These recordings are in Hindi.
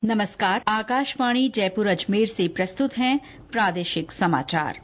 नमस्कार, आकाशवाणी जयपुर अजमेर से प्रस्तुत हैं प्रादेशिक समाचार।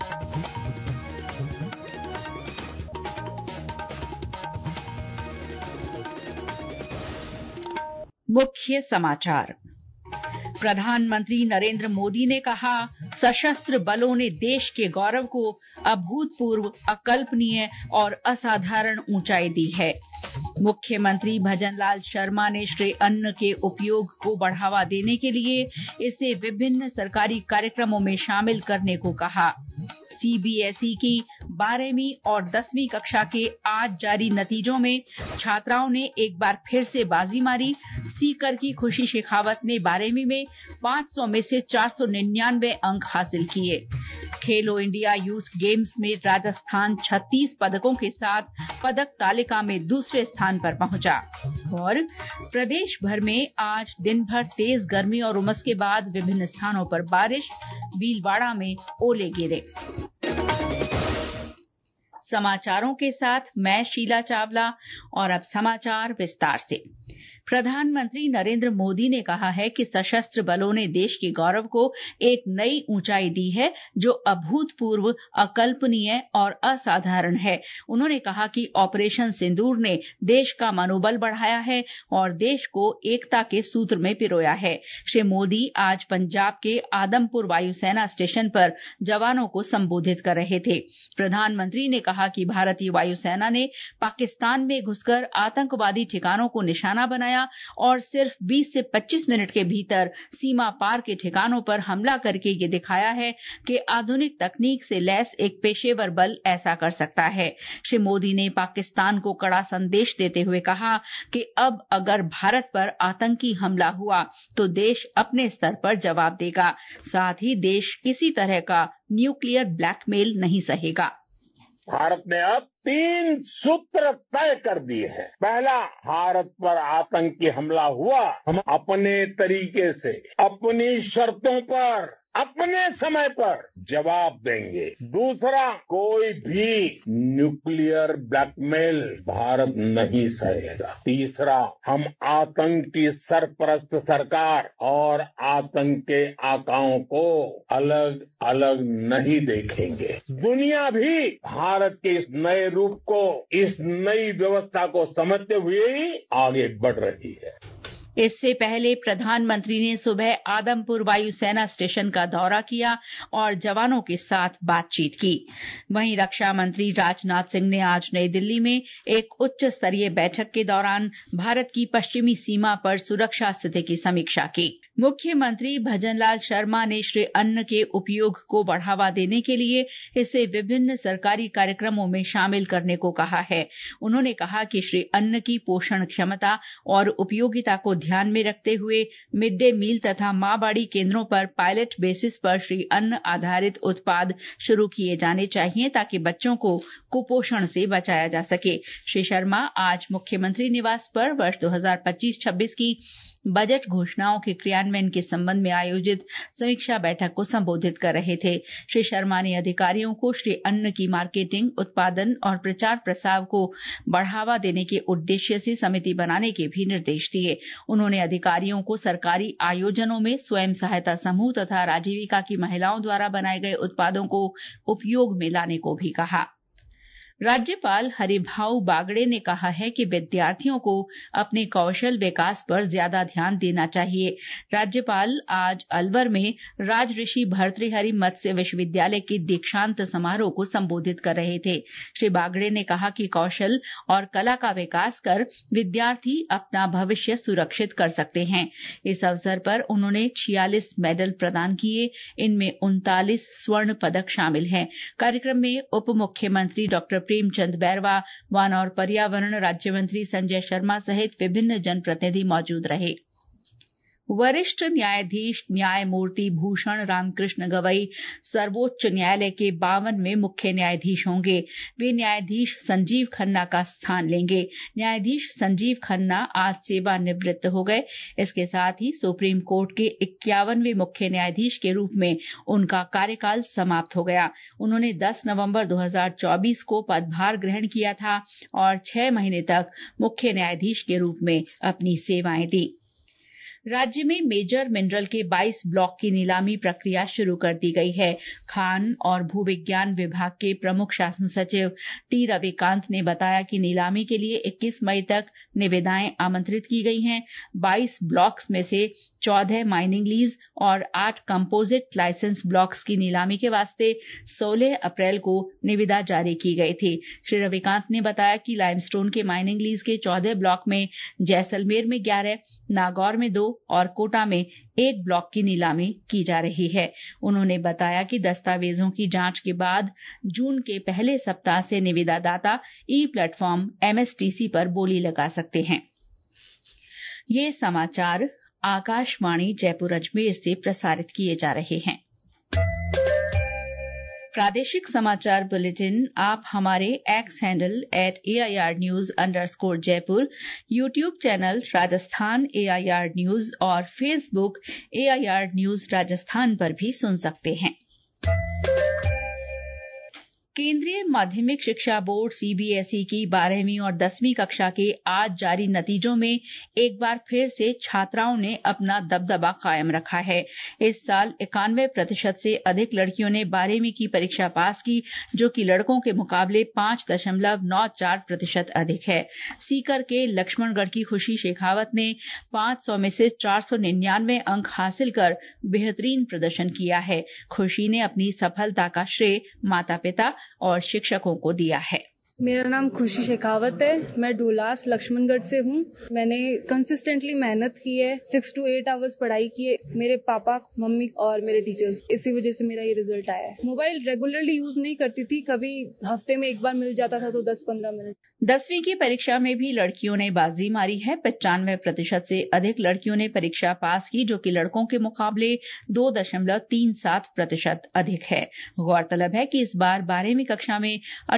मुख्य समाचार। प्रधानमंत्री नरेंद्र मोदी ने कहा, सशस्त्र बलों ने देश के गौरव को अभूतपूर्व, अकल्पनीय और असाधारण ऊंचाई दी है। मुख्यमंत्री भजनलाल शर्मा ने श्रेय अन्न के उपयोग को बढ़ावा देने के लिए इसे विभिन्न सरकारी कार्यक्रमों में शामिल करने को कहा। सीबीएसई की 12वीं और 10वीं कक्षा के आज जारी नतीजों में छात्राओं ने एक बार फिर से बाजी मारी। सीकर की खुशी शेखावत ने 12वीं में 500 में से 499 अंक हासिल किए। खेलो इंडिया यूथ गेम्स में राजस्थान 36 पदकों के साथ पदक तालिका में दूसरे स्थान पर पहुंचा। और प्रदेश भर में आज दिन भर तेज गर्मी और उमस के बाद विभिन्न स्थानों पर बारिश, भीलवाड़ा में ओले गिरे। समाचारों के साथ मैं शीला चावला और अब समाचार विस्तार से। प्रधानमंत्री नरेंद्र मोदी ने कहा है कि सशस्त्र बलों ने देश के गौरव को एक नई ऊंचाई दी है जो अभूतपूर्व, अकल्पनीय और असाधारण है। उन्होंने कहा कि ऑपरेशन सिंदूर ने देश का मनोबल बढ़ाया है और देश को एकता के सूत्र में पिरोया है। श्री मोदी आज पंजाब के आदमपुर वायुसेना स्टेशन पर जवानों को संबोधित कर रहे थे। प्रधानमंत्री ने कहा कि भारतीय वायुसेना ने पाकिस्तान में घुसकर आतंकवादी ठिकानों को निशाना बनाया और सिर्फ 20 से 25 मिनट के भीतर सीमा पार के ठिकानों पर हमला करके ये दिखाया है कि आधुनिक तकनीक से लैस एक पेशेवर बल ऐसा कर सकता है। श्री मोदी ने पाकिस्तान को कड़ा संदेश देते हुए कहा कि अब अगर भारत पर आतंकी हमला हुआ तो देश अपने स्तर पर जवाब देगा। साथ ही देश किसी तरह का न्यूक्लियर ब्लैकमेल नहीं सहेगा। भारत ने अब 3 सूत्र तय कर दिए हैं। पहला, भारत पर आतंकी हमला हुआ, हम अपने तरीके से, अपनी शर्तों पर, अपने समय पर जवाब देंगे। दूसरा, कोई भी न्यूक्लियर ब्लैकमेल भारत नहीं सहेगा। तीसरा, हम आतंक की सरपरस्त सरकार और आतंक के आकाओं को अलग अलग नहीं देखेंगे। दुनिया भी भारत के इस नए रूप को, इस नई व्यवस्था को समझते हुए ही आगे बढ़ रही है। इससे पहले प्रधानमंत्री ने सुबह आदमपुर वायुसेना स्टेशन का दौरा किया और जवानों के साथ बातचीत की। वहीं रक्षा मंत्री राजनाथ सिंह ने आज नई दिल्ली में एक उच्च स्तरीय बैठक के दौरान भारत की पश्चिमी सीमा पर सुरक्षा स्थिति की समीक्षा की। मुख्यमंत्री भजनलाल शर्मा ने श्रेय अन्न के उपयोग को बढ़ावा देने के लिए इसे विभिन्न सरकारी कार्यक्रमों में शामिल करने को कहा है। उन्होंने कहा कि श्रेय अन्न की पोषण क्षमता और उपयोगिता को ध्यान में रखते हुए मिड डे मील तथा मां बाड़ी केंद्रों पर पायलट बेसिस पर श्रेय अन्न आधारित उत्पाद शुरू किए जाने चाहिए ताकि बच्चों को कुपोषण से बचाया जा सके। श्री शर्मा आज मुख्यमंत्री निवास पर वर्ष 2025-26 की बजट घोषणाओं के क्रियान्वयन के संबंध में आयोजित समीक्षा बैठक को संबोधित कर रहे थे। श्री शर्मा ने अधिकारियों को श्रेय अन्न की मार्केटिंग, उत्पादन और प्रचार प्रसार को बढ़ावा देने के उद्देश्य से समिति बनाने के भी निर्देश दिए। उन्होंने अधिकारियों को सरकारी आयोजनों में स्वयं सहायता समूह तथा राजीविका की महिलाओं द्वारा बनाए गए उत्पादों को उपयोग में लाने को भी कहा। राज्यपाल हरिभाऊ बागड़े ने कहा है कि विद्यार्थियों को अपने कौशल विकास पर ज्यादा ध्यान देना चाहिए। राज्यपाल आज अलवर में राजऋषि भर्तृहरि मत्स्य विश्वविद्यालय के दीक्षांत समारोह को संबोधित कर रहे थे। श्री बागड़े ने कहा कि कौशल और कला का विकास कर विद्यार्थी अपना भविष्य सुरक्षित कर सकते हैं। इस अवसर पर उन्होंने 46 मेडल प्रदान किए। इनमें 39 स्वर्ण पदक शामिल हैं। कार्यक्रम में उप मुख्यमंत्री डॉक्टर प्रेमचंद बैरवा, वन और पर्यावरण राज्य मंत्री संजय शर्मा सहित विभिन्न जनप्रतिनिधि मौजूद रहे। वरिष्ठ न्यायाधीश न्यायमूर्ति भूषण रामकृष्ण गवई सर्वोच्च न्यायालय के 52वें मुख्य न्यायाधीश होंगे। वे न्यायाधीश संजीव खन्ना का स्थान लेंगे। न्यायाधीश संजीव खन्ना आज सेवानिवृत्त हो गए। इसके साथ ही सुप्रीम कोर्ट के 51वें मुख्य न्यायाधीश के रूप में उनका कार्यकाल समाप्त हो गया। उन्होंने 10 नवंबर 2024 को पदभार ग्रहण किया था और 6 महीने तक मुख्य न्यायाधीश के रूप में अपनी सेवाएं दी। राज्य में मेजर मिनरल के 22 ब्लॉक की नीलामी प्रक्रिया शुरू कर दी गई है। खान और भूविज्ञान विभाग के प्रमुख शासन सचिव टी रविकांत ने बताया कि नीलामी के लिए 21 मई तक निविदाएं आमंत्रित की गई हैं। 22 ब्लॉक्स में से 14 माइनिंग लीज और 8 कंपोजिट लाइसेंस ब्लॉक्स की नीलामी के वास्ते 16 अप्रैल को निविदा जारी की गई थी। श्री रविकांत ने बताया कि लाइमस्टोन के माइनिंग लीज के 14 ब्लॉक में जैसलमेर में 11, नागौर में 2 और कोटा में 1 ब्लॉक की नीलामी की जा रही है। उन्होंने बताया कि दस्तावेजों की जांच के बाद जून के पहले सप्ताह से निविदादाता ई प्लेटफॉर्म MSTC पर बोली लगा सकते हैं। ये समाचार आकाशवाणी जयपुर अजमेर से प्रसारित किए जा रहे हैं। प्रादेशिक समाचार बुलेटिन आप हमारे X handle @AIRnews_Jaipur, YouTube channel Rajasthan AIR news और फेसबुक AIR न्यूज राजस्थान पर भी सुन सकते हैं। केंद्रीय माध्यमिक शिक्षा बोर्ड CBSE की 12वीं और 10वीं कक्षा के आज जारी नतीजों में एक बार फिर से छात्राओं ने अपना दबदबा कायम रखा है। इस साल 91% से अधिक लड़कियों ने 12वीं की परीक्षा पास की, जो कि लड़कों के मुकाबले 5.94% अधिक है। सीकर के लक्ष्मणगढ़ की खुशी शेखावत ने 500 में से 499 अंक हासिल कर बेहतरीन प्रदर्शन किया है। खुशी ने अपनी सफलता का श्रेय माता-पिता और शिक्षकों को दिया है। मेरा नाम खुशी शेखावत है। मैं डोलास लक्ष्मणगढ़ से हूँ। मैंने कंसिस्टेंटली मेहनत की है, 6 to 8 आवर्स पढ़ाई की है। मेरे पापा, मम्मी और मेरे टीचर्स, इसी वजह से मेरा ये रिजल्ट आया है। मोबाइल रेगुलरली यूज नहीं करती थी, कभी हफ्ते में एक बार मिल जाता था तो 10-15 मिनट। 10वीं की परीक्षा में भी लड़कियों ने बाजी मारी है। 95% से अधिक लड़कियों ने परीक्षा पास की, जो कि लड़कों के मुकाबले 2.37% अधिक है। गौरतलब है कि इस बार 12वीं कक्षा में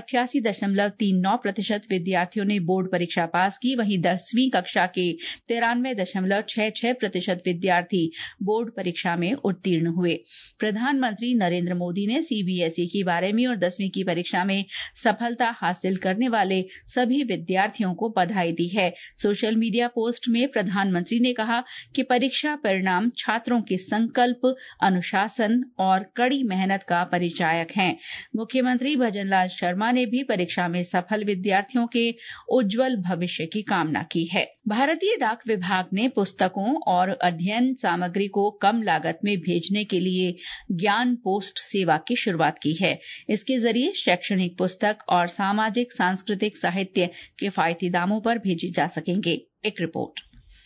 88.39% विद्यार्थियों ने बोर्ड परीक्षा पास की। वहीं 10वीं कक्षा के 93.66% विद्यार्थी बोर्ड परीक्षा में उत्तीर्ण हुए। प्रधानमंत्री नरेंद्र मोदी ने CBSE की 12वीं और 10वीं की परीक्षा में सफलता हासिल करने वाले सभी विद्यार्थियों को बधाई दी है। सोशल मीडिया पोस्ट में प्रधानमंत्री ने कहा कि परीक्षा परिणाम छात्रों के संकल्प, अनुशासन और कड़ी मेहनत का परिचायक हैं। मुख्यमंत्री भजनलाल शर्मा ने भी परीक्षा में सफल विद्यार्थियों के उज्जवल भविष्य की कामना की है। भारतीय डाक विभाग ने पुस्तकों और अध्ययन सामग्री को कम लागत में भेजने के लिए ज्ञान पोस्ट सेवा की शुरुआत की है। इसके जरिए शैक्षणिक पुस्तक और सामाजिक सांस्कृतिक साहित्य किफायती दामों पर भेजे जा सकेंगे। एक रिपोर्ट।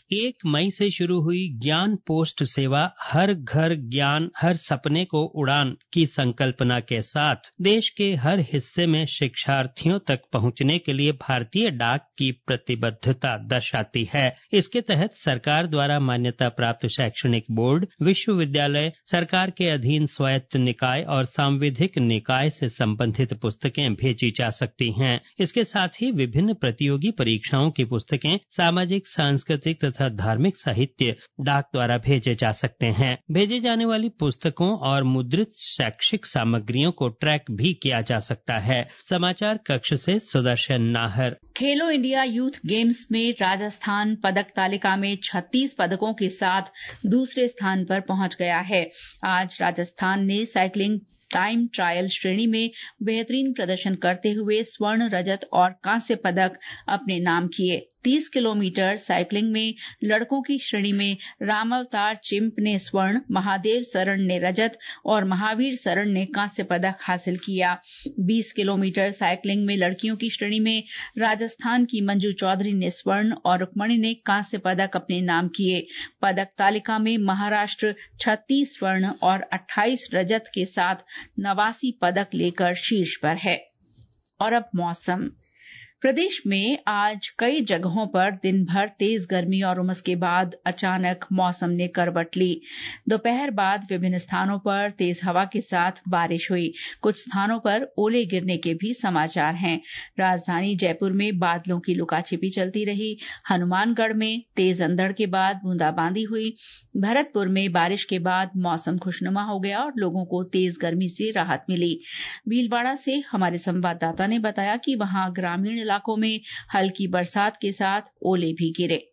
1 मई से शुरू हुई ज्ञान पोस्ट सेवा हर घर ज्ञान हर सपने को उड़ान की संकल्पना के साथ देश के हर हिस्से में शिक्षार्थियों तक पहुंचने के लिए भारतीय डाक की प्रतिबद्धता दर्शाती है। इसके तहत सरकार द्वारा मान्यता प्राप्त शैक्षणिक बोर्ड, विश्वविद्यालय, सरकार के अधीन स्वायत्त निकाय और सांविधिक निकाय से संबंधित पुस्तकें भेजी जा सकती हैं। इसके साथ ही विभिन्न प्रतियोगी परीक्षाओं की पुस्तकें, सामाजिक, सांस्कृतिक तथा धार्मिक साहित्य डाक द्वारा भेजे जा सकते हैं। भेजे जाने वाली पुस्तकों और मुद्रित शैक्षिक सामग्रियों को ट्रैक भी किया जा सकता है। समाचार कक्ष से सुदर्शन नाहर। खेलो इंडिया यूथ गेम्स में राजस्थान पदक तालिका में 36 पदकों के साथ दूसरे स्थान पर पहुंच गया है। आज राजस्थान ने साइकिलिंग टाइम ट्रायल श्रेणी में बेहतरीन प्रदर्शन करते हुए स्वर्ण, रजत और कांस्य पदक अपने नाम किए। 30 किलोमीटर साइकिलिंग में लड़कों की श्रेणी में रामावतार चिंप ने स्वर्ण, महादेव शरण ने रजत और महावीर शरण ने कांस्य पदक हासिल किया। 20 किलोमीटर साइकिलिंग में लड़कियों की श्रेणी में राजस्थान की मंजू चौधरी ने स्वर्ण और रुक्मणी ने कांस्य पदक अपने नाम किए। पदक तालिका में महाराष्ट्र 36 स्वर्ण और 28 रजत के साथ 89 पदक लेकर शीर्ष पर है। और अब मौसम। प्रदेश में आज कई जगहों पर दिन भर तेज गर्मी और उमस के बाद अचानक मौसम ने करवट ली। दोपहर बाद विभिन्न स्थानों पर तेज हवा के साथ बारिश हुई। कुछ स्थानों पर ओले गिरने के भी समाचार हैं। राजधानी जयपुर में बादलों की लुकाछिपी चलती रही। हनुमानगढ़ में तेज अंधड़ के बाद बूंदाबांदी हुई। भरतपुर में बारिश के बाद मौसम खुशनुमा हो गया और लोगों को तेज गर्मी से राहत मिली। भीलवाड़ा से हमारे संवाददाता ने बताया कि वहां ग्रामीण इलाकों में हल्की बरसात के साथ ओले भी गिरे।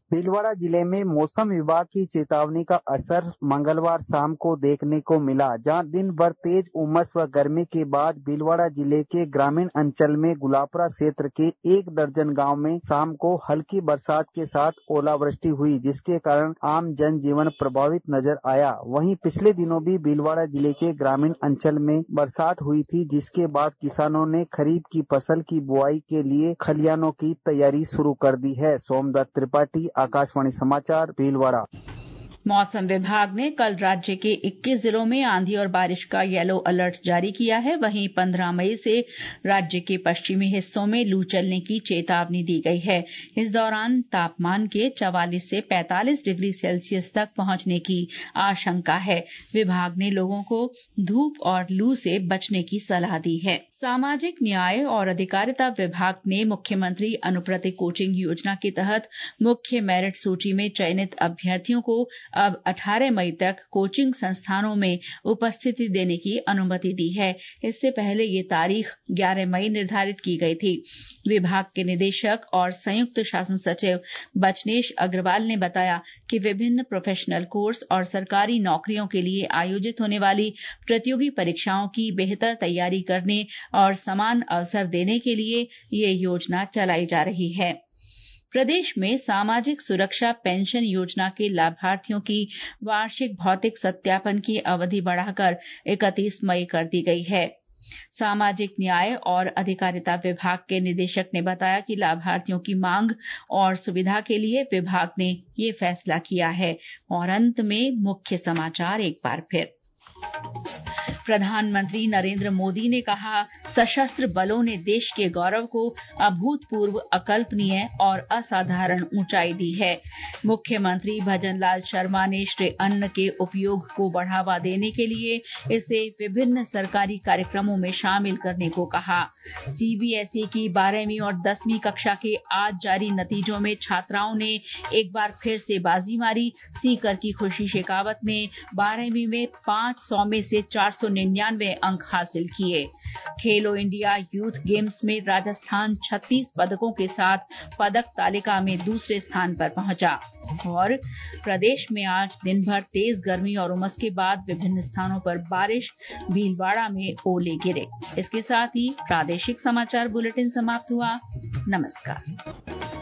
भीलवाड़ा जिले में मौसम विभाग की चेतावनी का असर मंगलवार शाम को देखने को मिला, जहां दिन भर तेज उमस व गर्मी के बाद भीलवाड़ा जिले के ग्रामीण अंचल में गुलापरा क्षेत्र के 1 दर्जन गांव में शाम को हल्की बरसात के साथ ओलावृष्टि हुई, जिसके कारण आम जनजीवन प्रभावित नजर आया। वहीं पिछले दिनों भी भीलवाड़ा जिले के ग्रामीण अंचल में बरसात हुई थी, जिसके बाद किसानों ने खरीफ की फसल की बुआई के लिए खलियानों की तैयारी शुरू कर दी है। सोमदत्त त्रिपाठी, आकाशवाणी समाचार, भीलवाड़ा। मौसम विभाग ने कल राज्य के 21 जिलों में आंधी और बारिश का येलो अलर्ट जारी किया है। वहीं 15 मई से राज्य के पश्चिमी हिस्सों में लू चलने की चेतावनी दी गई है। इस दौरान तापमान के 44 से 45 डिग्री सेल्सियस तक पहुंचने की आशंका है। विभाग ने लोगों को धूप और लू से बचने की सलाह दी है। सामाजिक न्याय और अधिकारिता विभाग ने मुख्यमंत्री अनुप्रति कोचिंग योजना के तहत मुख्य मेरिट सूची में चयनित अभ्यर्थियों को अब 18 मई तक कोचिंग संस्थानों में उपस्थिति देने की अनुमति दी है। इससे पहले ये तारीख 11 मई निर्धारित की गई थी। विभाग के निदेशक और संयुक्त शासन सचिव बचनेश अग्रवाल ने बताया कि विभिन्न प्रोफेशनल कोर्स और सरकारी नौकरियों के लिए आयोजित होने वाली प्रतियोगी परीक्षाओं की बेहतर तैयारी करने और समान अवसर देने के लिए ये योजना चलाई जा रही है। प्रदेश में सामाजिक सुरक्षा पेंशन योजना के लाभार्थियों की वार्षिक भौतिक सत्यापन की अवधि बढ़ाकर 31 मई कर दी गई है। सामाजिक न्याय और अधिकारिता विभाग के निदेशक ने बताया कि लाभार्थियों की मांग और सुविधा के लिए विभाग ने ये फैसला किया है। और अंत में मुख्य समाचार एक बार फिर। प्रधानमंत्री नरेंद्र मोदी ने कहा, सशस्त्र बलों ने देश के गौरव को अभूतपूर्व, अकल्पनीय और असाधारण ऊंचाई दी है। मुख्यमंत्री भजनलाल शर्मा ने श्री अन्न के उपयोग को बढ़ावा देने के लिए इसे विभिन्न सरकारी कार्यक्रमों में शामिल करने को कहा। सीबीएसई की 12वीं और 10वीं कक्षा के आज जारी नतीजों में छात्राओं ने एक बार फिर से बाजी मारी। सीकर की खुशी शेखावत ने 12वीं में 500 में से 499 अंक हासिल किए। खेलो इंडिया यूथ गेम्स में राजस्थान 36 पदकों के साथ पदक तालिका में दूसरे स्थान पर पहुंचा। और प्रदेश में आज दिन भर तेज गर्मी और उमस के बाद विभिन्न स्थानों पर बारिश, भीलवाड़ा में ओले गिरे। इसके साथ ही प्रादेशिक समाचार बुलेटिन समाप्त हुआ। नमस्कार।